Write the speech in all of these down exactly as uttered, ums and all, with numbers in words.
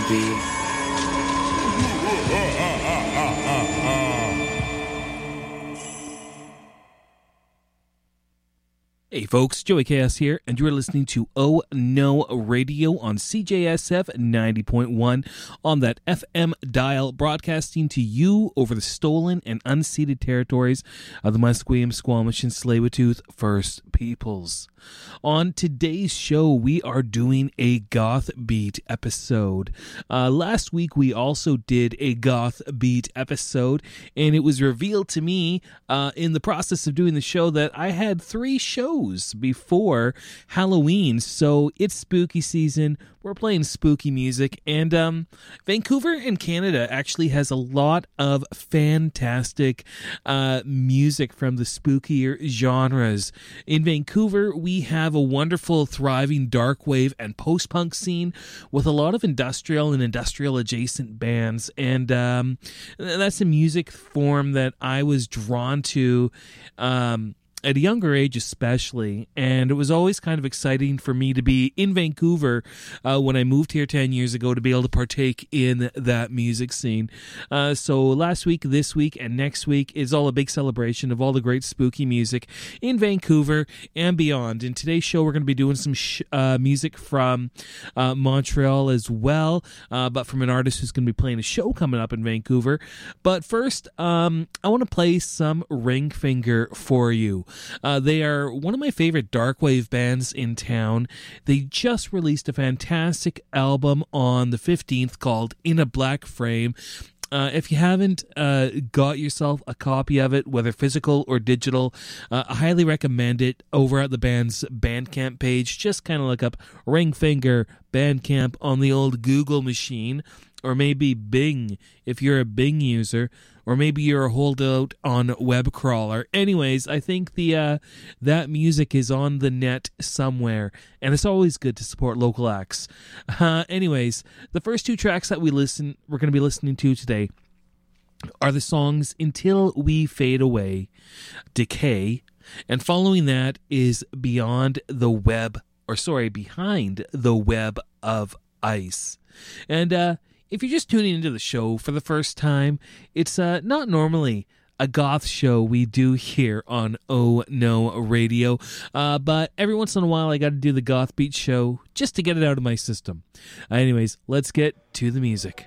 to be. Hey folks, Joey Chaos here, and you're listening to Oh No Radio on C J S F ninety point one on that F M dial, broadcasting to you over the stolen and unceded territories of the Musqueam, Squamish, and Tsleil-Waututh First Peoples. On today's show, we are doing a Goth Beat episode. Uh, last week, we also did a Goth Beat episode, and it was revealed to me uh, in the process of doing the show that I had three shows before Halloween. So it's spooky season. We're playing spooky music, and um, Vancouver in Canada actually has a lot of fantastic uh, music from the spookier genres. In Vancouver, we have a wonderful, thriving dark wave and post-punk scene with a lot of industrial and industrial-adjacent bands, and um, that's a music form that I was drawn to um at a younger age especially, and it was always kind of exciting for me to be in Vancouver uh, when I moved here ten years ago to be able to partake in that music scene. Uh, so last week, this week, and next week is all a big celebration of all the great spooky music in Vancouver and beyond. In today's show, we're going to be doing some sh- uh, music from uh, Montreal as well, uh, but from an artist who's going to be playing a show coming up in Vancouver. But first, um, I want to play some Ringfinger for you. Uh, they are one of my favorite dark wave bands in town. They just released a fantastic album on the fifteenth called In a Black Frame. Uh, if you haven't uh, got yourself a copy of it, whether physical or digital, uh, I highly recommend it over at the band's Bandcamp page. Just kind of look up Ringfinger Bandcamp on the old Google machine, or maybe Bing if you're a Bing user, or maybe you're a holdout on Webcrawler. Anyways, I think the uh, that music is on the net somewhere, and it's always good to support local acts. Uh, anyways, the first two tracks that we listen, we're going to be listening to today are the songs Until We Fade Away, Decay, and following that is Beyond the Web, or sorry, Behind the Web of Ice. And uh if you're just tuning into the show for the first time, it's uh, not normally a goth show we do here on Oh No Radio, uh, but every once in a while I got to do the Goth Beat show just to get it out of my system. Uh, anyways, let's get to the music.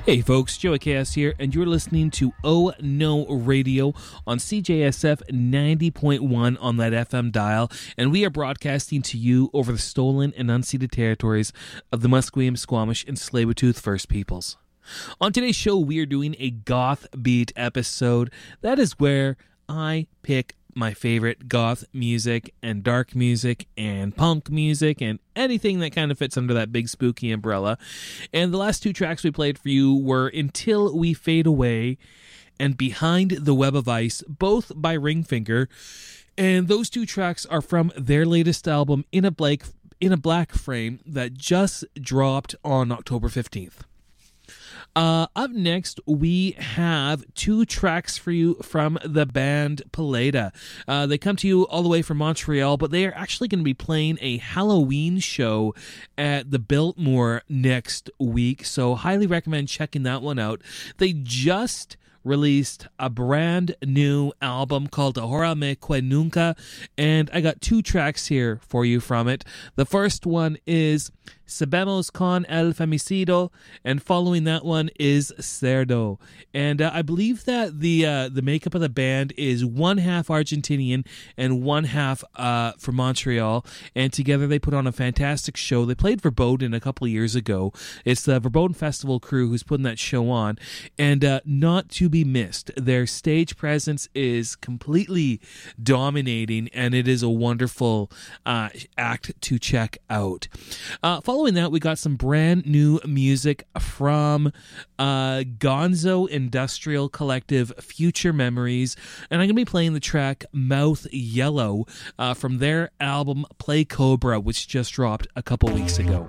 Hey folks, Joey Chaos here, and you're listening to Oh No Radio on C J S F ninety point one on that F M dial, and we are broadcasting to you over the stolen and unceded territories of the Musqueam, Squamish, and Tsleil-Waututh First Peoples. On today's show, we are doing a goth beat episode. That is where I pick my favorite goth music and dark music and punk music and anything that kind of fits under that big spooky umbrella. And the last two tracks we played for you were Until We Fade Away and Behind the Web of Ice, both by Ringfinger. And those two tracks are from their latest album, In a Black, In a Black Frame, that just dropped on October fifteenth. Uh, up next, we have two tracks for you from the band Peleda. Uh, they come to you all the way from Montreal, but they are actually going to be playing a Halloween show at the Biltmore next week, so highly recommend checking that one out. They just released a brand new album called Ahora Me Que Nunca, and I got two tracks here for you from it. The first one is Sabemos con el Femicido, and following that one is Cerdo. And uh, I believe that the uh, the makeup of the band is one half Argentinian and one half uh, from Montreal, and together they put on a fantastic show. They played Verboten a couple of years ago. It's the Verboten Festival crew who's putting that show on, and uh, not to be missed. Their stage presence is completely dominating, and it is a wonderful uh, act to check out. Uh, Following that, we got some brand new music from uh, Gonzo Industrial Collective, Future Memories, and I'm going to be playing the track Mouth Yellow uh, from their album Play Cobra, which just dropped a couple weeks ago.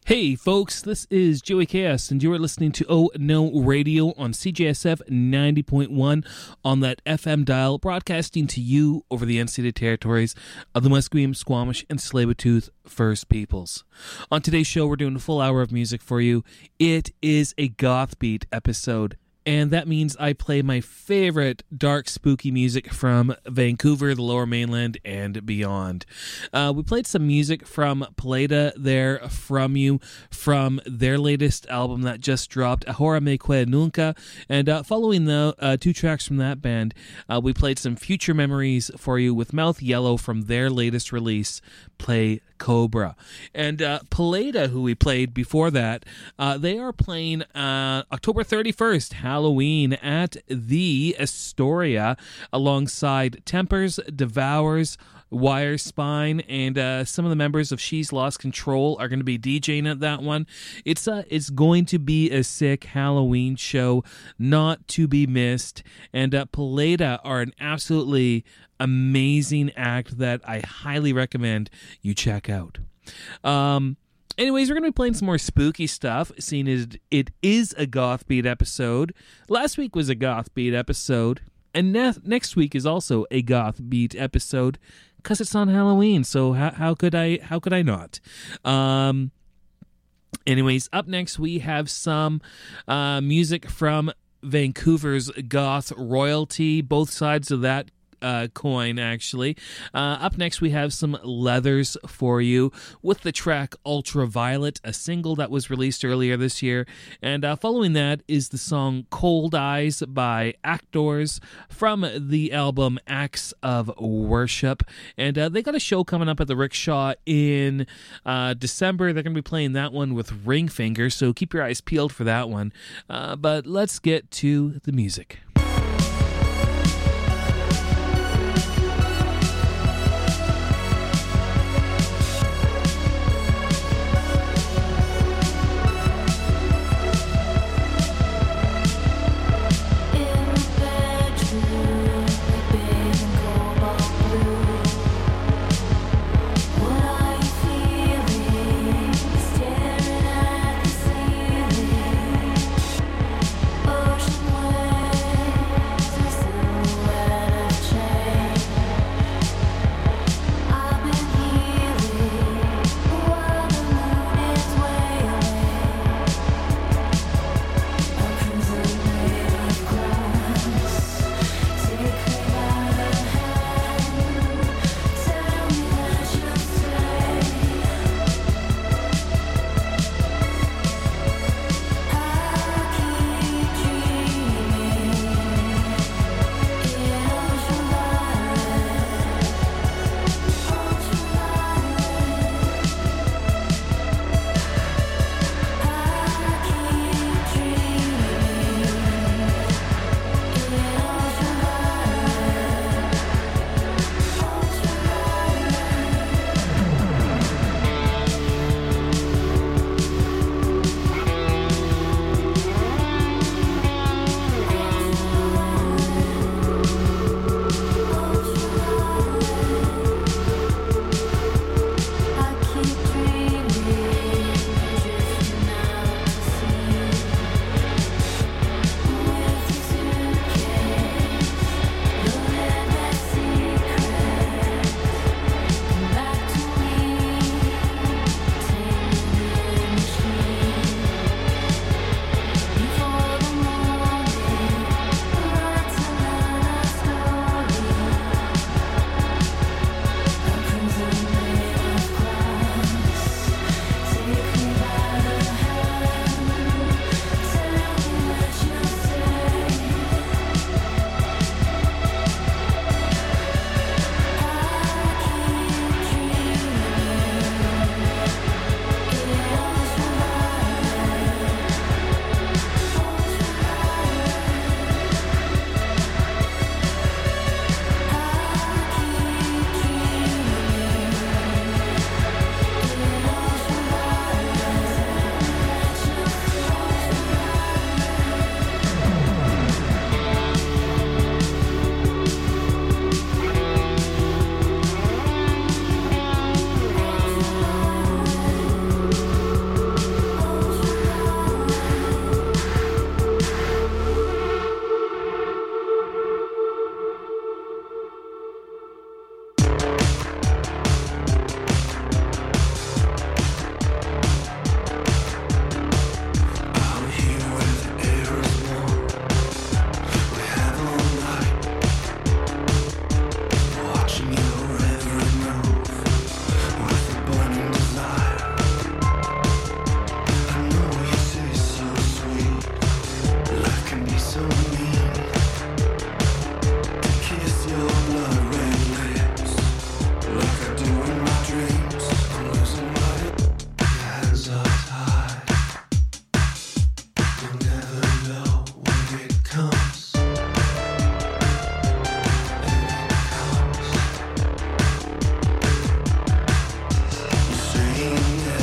Hey folks, this is Joey K S, and you are listening to Oh No Radio on C J S F ninety point one on that F M dial, broadcasting to you over the unceded territories of the Musqueam, Squamish, and Tsleil-Waututh First Peoples. On today's show, we're doing a full hour of music for you. It is a goth beat episode, and that means I play my favorite dark, spooky music from Vancouver, the Lower Mainland, and beyond. Uh, we played some music from Peleda there from you, from their latest album that just dropped, Ahora Me Que Nunca, and uh, following the uh, two tracks from that band, uh, we played some future memories for you with Mouth Yellow from their latest release, Play Cobra. And uh, Peleda, who we played before that, uh, they are playing uh, October thirty-first, Halloween, at the Astoria, alongside Tempers, Devours, Wire Spine, and uh, some of the members of She's Lost Control are going to be DJing at that one. It's uh, it's going to be a sick Halloween show, not to be missed. And uh, Peleda are an absolutely amazing act that I highly recommend you check out. Um, anyways, we're going to be playing some more spooky stuff, seeing as it is a goth beat episode. Last week was a goth beat episode, and ne- next week is also a goth beat episode because it's on Halloween. So how, how could I how could I not? Um, anyways, up next we have some uh, music from Vancouver's goth royalty, both sides of that Uh, coin, actually. Uh, up next, we have some Leathers for you with the track Ultraviolet, a single that was released earlier this year. And uh, following that is the song Cold Eyes by Actors from the album Acts of Worship. And uh, they got a show coming up at the Rickshaw in uh, December. They're going to be playing that one with Ringfinger, so keep your eyes peeled for that one. Uh, but let's get to the music.